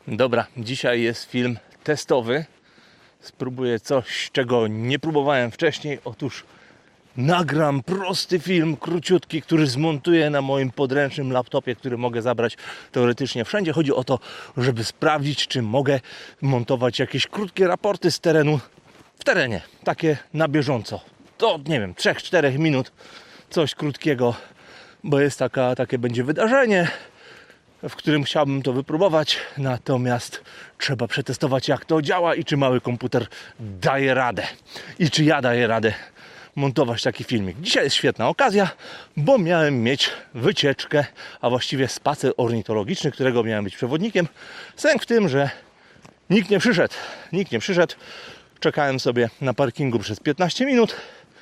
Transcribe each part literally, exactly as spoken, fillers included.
Dobra, dzisiaj jest film testowy. Spróbuję coś, czego nie próbowałem wcześniej. Otóż nagram prosty film, króciutki, który zmontuję na moim podręcznym laptopie, który mogę zabrać teoretycznie wszędzie. Chodzi o to, żeby sprawdzić, czy mogę montować jakieś krótkie raporty z terenu w terenie. Takie na bieżąco. Do, nie wiem, trzech czterech minut. Coś krótkiego, bo jest taka, takie będzie wydarzenie, w którym chciałbym to wypróbować, natomiast trzeba przetestować, jak to działa i czy mały komputer daje radę i czy ja daję radę montować taki filmik. Dzisiaj jest świetna okazja, bo miałem mieć wycieczkę, a właściwie spacer ornitologiczny, którego miałem być przewodnikiem. Sęk w tym, że nikt nie przyszedł. Nikt nie przyszedł. Czekałem sobie na parkingu przez piętnaście minut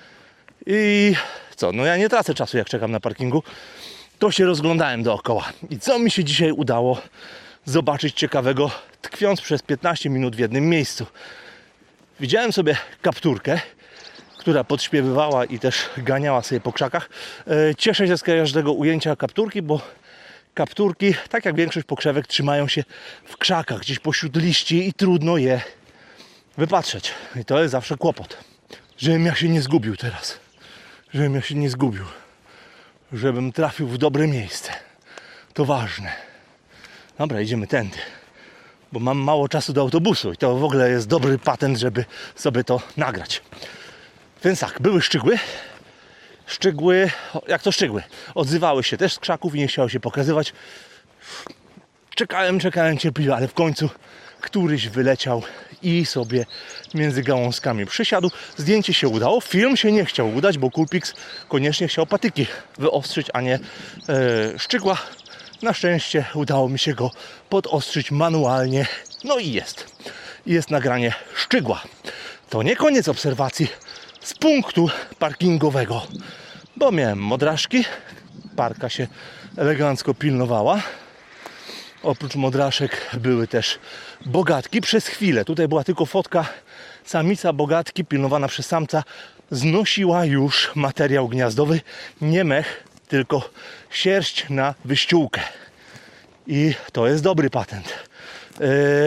i co? No ja nie tracę czasu, jak czekam na parkingu. To się rozglądałem dookoła. I co mi się dzisiaj udało zobaczyć ciekawego, tkwiąc przez piętnaście minut w jednym miejscu? Widziałem sobie kapturkę, która podśpiewywała i też ganiała sobie po krzakach. Cieszę się z każdego ujęcia kapturki, bo kapturki, tak jak większość pokrzewek, trzymają się w krzakach, gdzieś pośród liści i trudno je wypatrzeć. I to jest zawsze kłopot. Żebym ja się nie zgubił teraz. Żebym ja się nie zgubił. Żebym trafił w dobre miejsce. To ważne. Dobra, idziemy tędy. Bo mam mało czasu do autobusu i to w ogóle jest dobry patent, żeby sobie to nagrać. Więc tak, były szczygły. Szczygły, jak to szczygły? Odzywały się też z krzaków i nie chciały się pokazywać. Czekałem, czekałem cierpliwie, ale w końcu któryś wyleciał i sobie między gałązkami przysiadł. Zdjęcie się udało, film się nie chciał udać, bo Coolpix koniecznie chciał patyki wyostrzyć, a nie e, szczygła. Na szczęście udało mi się go podostrzyć manualnie. No i jest. Jest nagranie szczygła. To nie koniec obserwacji z punktu parkingowego, bo miałem modraszki. Parka się elegancko pilnowała. Oprócz modraszek były też bogatki. Przez chwilę, tutaj była tylko fotka, samica bogatki pilnowana przez samca znosiła już materiał gniazdowy. Nie mech, tylko sierść na wyściółkę. I to jest dobry patent. Yy,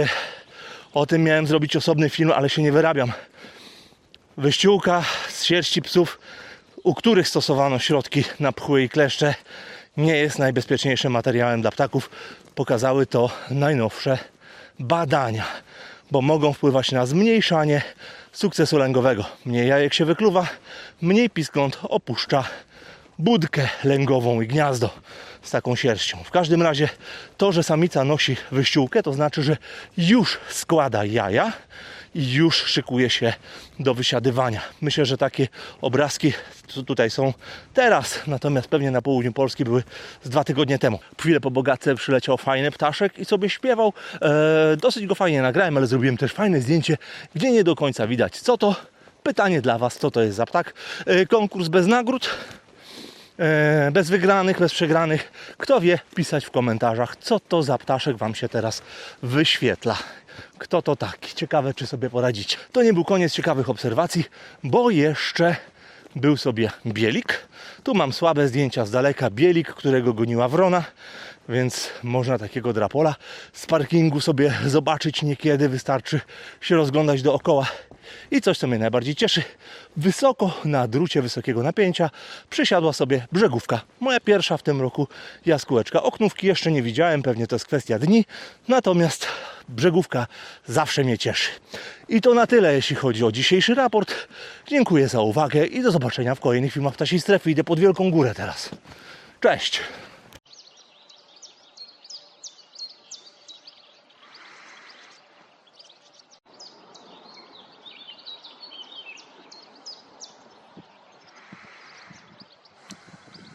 o tym miałem zrobić osobny film, ale się nie wyrabiam. Wyściółka z sierści psów, u których stosowano środki na pchły i kleszcze, nie jest najbezpieczniejszym materiałem dla ptaków. Pokazały to najnowsze badania, bo mogą wpływać na zmniejszanie sukcesu lęgowego. Mniej jajek się wykluwa, mniej piskląt opuszcza budkę lęgową i gniazdo z taką sierścią. W każdym razie to, że samica nosi wyściółkę, to znaczy, że już składa jaja i już szykuje się do wysiadywania. Myślę, że takie obrazki tutaj są teraz, natomiast pewnie na południu Polski były z dwa tygodnie temu. Chwilę po bogatce przyleciał fajny ptaszek i sobie śpiewał. Eee, dosyć go fajnie nagrałem, ale zrobiłem też fajne zdjęcie, gdzie nie do końca widać, co to. Pytanie dla Was, co to jest za ptak. Eee, konkurs bez nagród. E, bez wygranych, bez przegranych. Kto wie, pisać w komentarzach, co to za ptaszek Wam się teraz wyświetla. Kto to taki? Ciekawe, czy sobie poradzicie. To nie był koniec ciekawych obserwacji, bo jeszcze był sobie bielik. Tu mam słabe zdjęcia z daleka. Bielik, którego goniła wrona, więc można takiego drapola z parkingu sobie zobaczyć niekiedy. Wystarczy się rozglądać dookoła. I coś, co mnie najbardziej cieszy, wysoko na drucie wysokiego napięcia przysiadła sobie brzegówka. Moja pierwsza w tym roku jaskółeczka. Oknówki jeszcze nie widziałem, pewnie to jest kwestia dni, natomiast brzegówka zawsze mnie cieszy. I to na tyle, jeśli chodzi o dzisiejszy raport. Dziękuję za uwagę i do zobaczenia w kolejnych filmach Ptasiej Strefy. Idę pod Wielką Górę teraz. Cześć!